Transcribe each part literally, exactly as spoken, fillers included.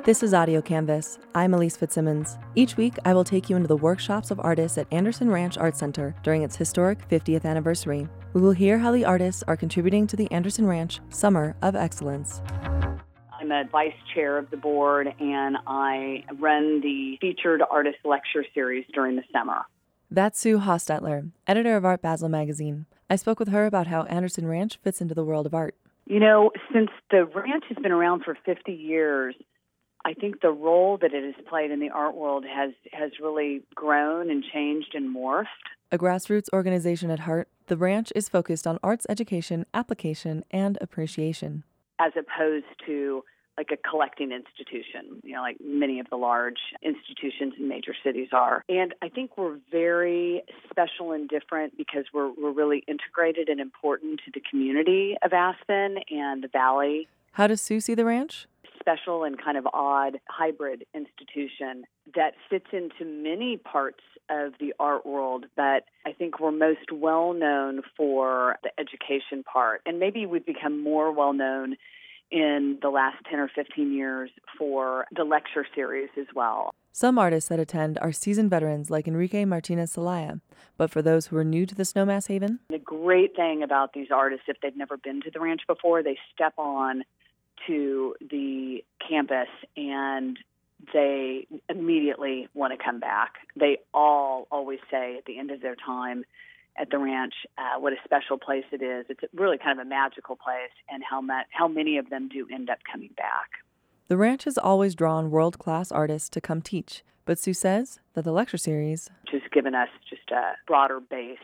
This is Audio Canvas. I'm Elise Fitzsimmons. Each week, I will take you into the workshops of artists at Anderson Ranch Art Center during its historic fiftieth anniversary. We will hear how the artists are contributing to the Anderson Ranch Summer of Excellence. I'm a vice chair of the board, and I run the featured artist lecture series during the summer. That's Sue Hostetler, editor of Art Basel magazine. I spoke with her about how Anderson Ranch fits into the world of art. You know, since the ranch has been around for fifty years, I think the role that it has played in the art world has, has really grown and changed and morphed. A grassroots organization at heart, the ranch is focused on arts education, application, and appreciation. As opposed to like a collecting institution, you know, like many of the large institutions in major cities are. And I think we're very special and different because we're we're really integrated and important to the community of Aspen and the Valley. How does Sue see the ranch? Special and kind of odd hybrid institution that fits into many parts of the art world, but I think we're most well known for the education part. And maybe we've become more well known in the last ten or fifteen years for the lecture series as well. Some artists that attend are seasoned veterans like Enrique Martinez Celaya, but for those who are new to the Snowmass Haven? The great thing about these artists, if they've never been to the ranch before, they step on to the campus and they immediately want to come back. They all always say at the end of their time at the ranch uh, what a special place it is. It's really kind of a magical place, and how much, how many of them do end up coming back. The ranch has always drawn world-class artists to come teach, but Sue says that the lecture series has given us just a broader base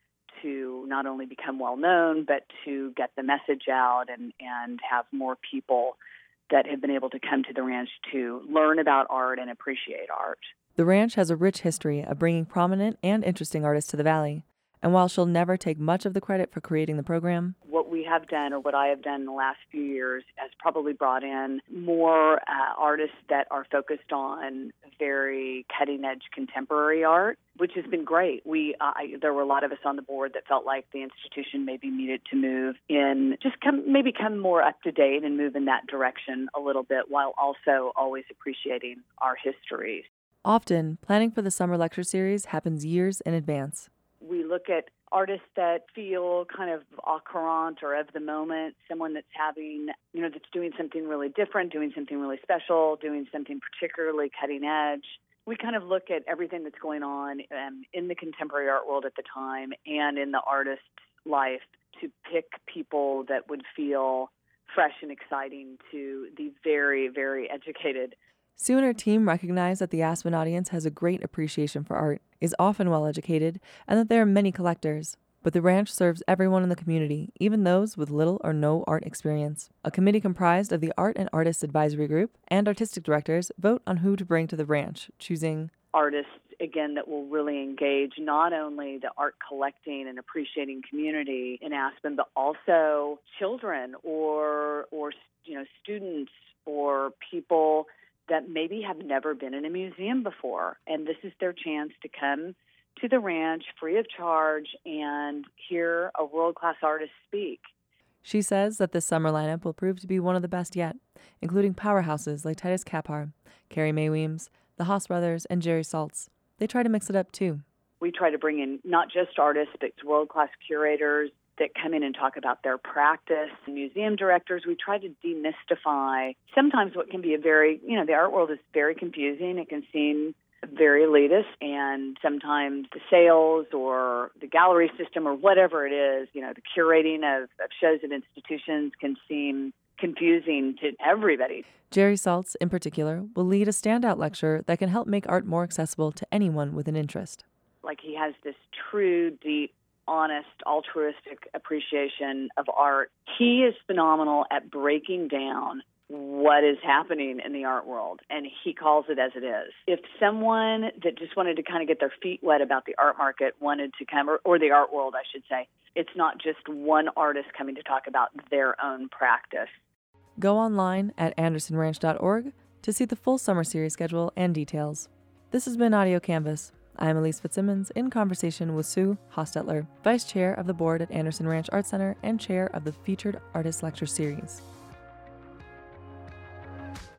to not only become well-known, but to get the message out and, and have more people that have been able to come to the ranch to learn about art and appreciate art. The ranch has a rich history of bringing prominent and interesting artists to the Valley. And while she'll never take much of the credit for creating the program, what we have done, or what I have done in the last few years, has probably brought in more uh, artists that are focused on very cutting-edge contemporary art, which has been great. We uh, I, there were a lot of us on the board that felt like the institution maybe needed to move in, just come, maybe come more up-to-date and move in that direction a little bit, while also always appreciating our history. Often, planning for the summer lecture series happens years in advance. We look at artists that feel kind of au courant or of the moment, someone that's having, you know, that's doing something really different, doing something really special, doing something particularly cutting edge. We kind of look at everything that's going on um, in the contemporary art world at the time and in the artist's life to pick people that would feel fresh and exciting to the very, very educated. Sue and her team recognize that the Aspen audience has a great appreciation for art, is often well-educated, and that there are many collectors. But the ranch serves everyone in the community, even those with little or no art experience. A committee comprised of the Art and Artists Advisory Group and artistic directors vote on who to bring to the ranch, choosing artists, again, that will really engage not only the art collecting and appreciating community in Aspen, but also children or, or you know, students or people that maybe have never been in a museum before. And this is their chance to come to the ranch free of charge and hear a world-class artist speak. She says that this summer lineup will prove to be one of the best yet, including powerhouses like Titus Kaphar, Carrie Mae Weems, the Haas brothers, and Jerry Saltz. They try to mix it up, too. We try to bring in not just artists, but world-class curators that come in and talk about their practice. Museum directors, we try to demystify sometimes what can be a very, you know, the art world is very confusing. It can seem very elitist, and sometimes the sales or the gallery system or whatever it is, you know, the curating of, of shows at institutions can seem confusing to everybody. Jerry Saltz, in particular, will lead a standout lecture that can help make art more accessible to anyone with an interest. Like, he has this true, deep, honest, altruistic appreciation of art. He is phenomenal at breaking down what is happening in the art world, and he calls it as it is. If someone that just wanted to kind of get their feet wet about the art market wanted to come, or, or the art world, I should say, it's not just one artist coming to talk about their own practice. Go online at anderson ranch dot org to see the full summer series schedule and details. This has been Audio Canvas. I'm Elise Fitzsimmons in conversation with Sue Hostetler, Vice Chair of the Board at Anderson Ranch Art Center and Chair of the Featured Artist Lecture Series.